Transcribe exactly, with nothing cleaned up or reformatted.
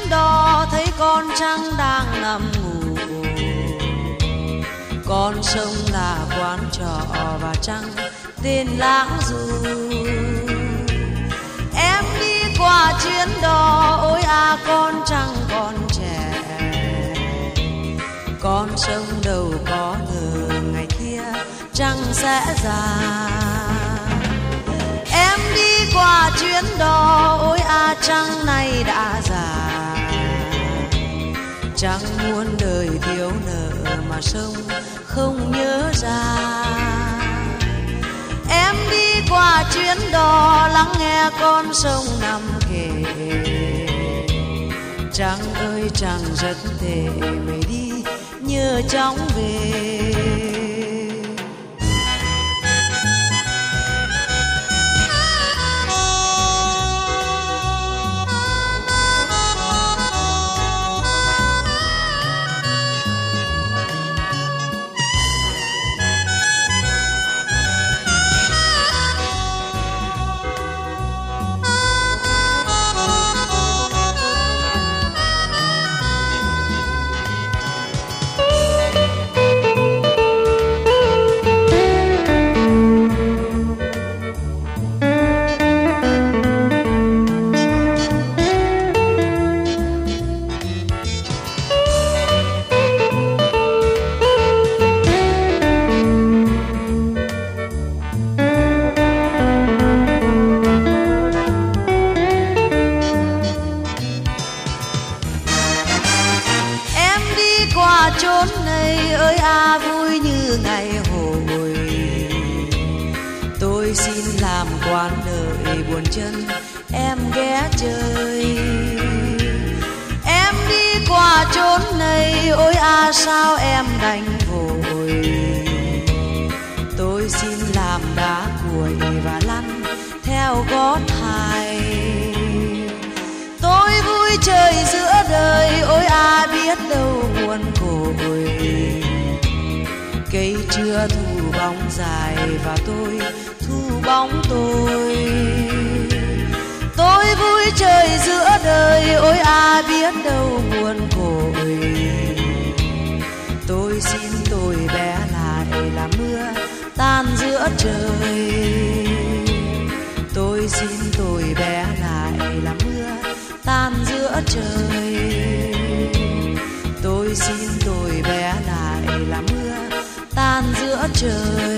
đò thấy con trăng đang nằm ngủ. Con sông là quán trọ và trăng tên Lãng Du. Em đi qua chuyến đò, ôi à con trăng con trẻ. Con sông đâu có ngờ ngày kia trăng sẽ già. Em đi qua chuyến đò, ôi à trăng này đã già. Trăng muôn đời thiếu nợ mà sông không nhớ ra. Em đi qua chuyến đò lắng nghe con sông nằm kể. Trăng ơi trăng rất thề mày đi nhớ chóng về. Qua chốn này ơi à vui như ngày hồi. Tôi xin làm quan đợi buồn chân em ghé chơi. Em đi qua chốn này ôi à sao em đành vội. Tôi xin làm đá cuội và lăn theo gót thai. Tôi vui chơi giữa đời ôi à biết đâu buồn cội. Cây chưa thu bóng dài và tôi thu bóng tôi. Tôi vui chơi giữa đời ôi à biết đâu buồn cội. Tôi xin tôi bé lại là mưa tan giữa trời. Tôi xin tôi bé lại là mưa tan giữa trời. Tôi xin tôi bé lại là mưa tan giữa trời.